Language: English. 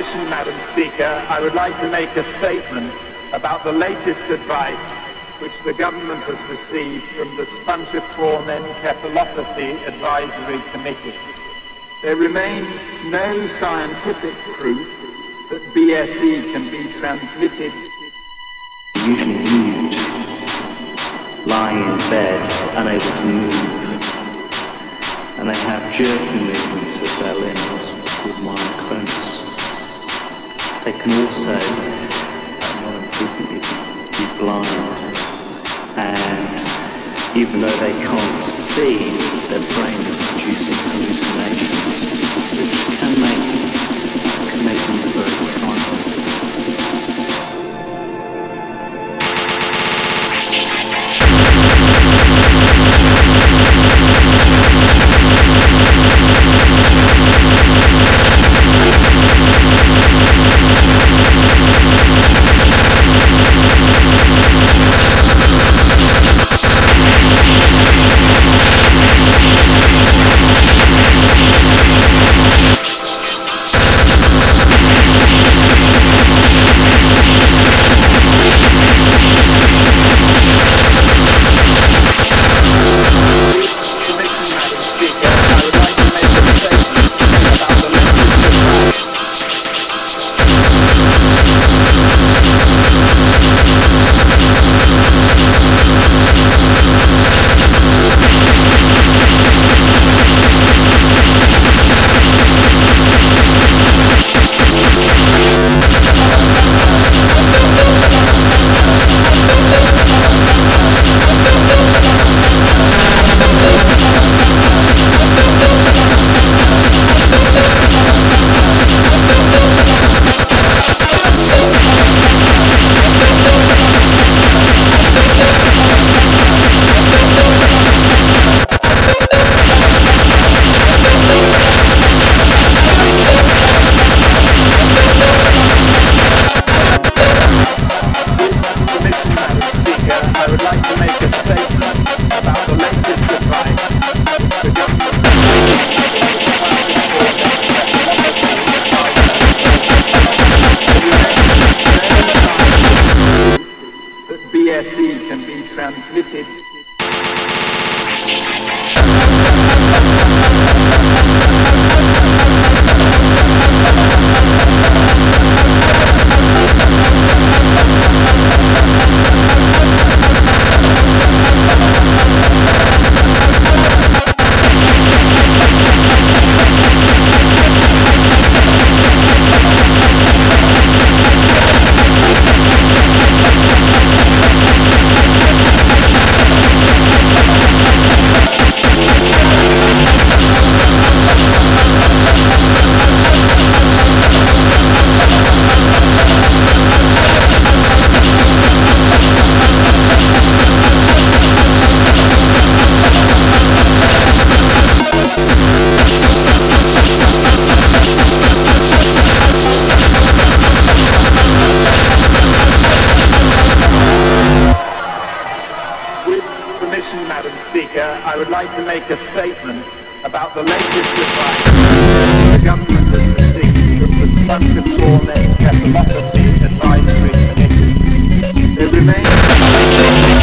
permission, Madam Speaker, I would like to make a statement about the latest advice which the government has received from the Spongiform Encephalopathy Advisory Committee. There remains no scientific proof that BSE can be transmitted. Usually mute, lying in bed, unable to move, and they have jerky movements of their limbs called myoclonus. They can also, more importantly, be blind, and even though they can't see, their brain is producing hallucinations, which can make them very frightening. BSE can be transmitted. Madam Speaker, I would like to make a statement about the latest advice the government has received from the Spongiform Encephalopathy Advisory Committee. There remains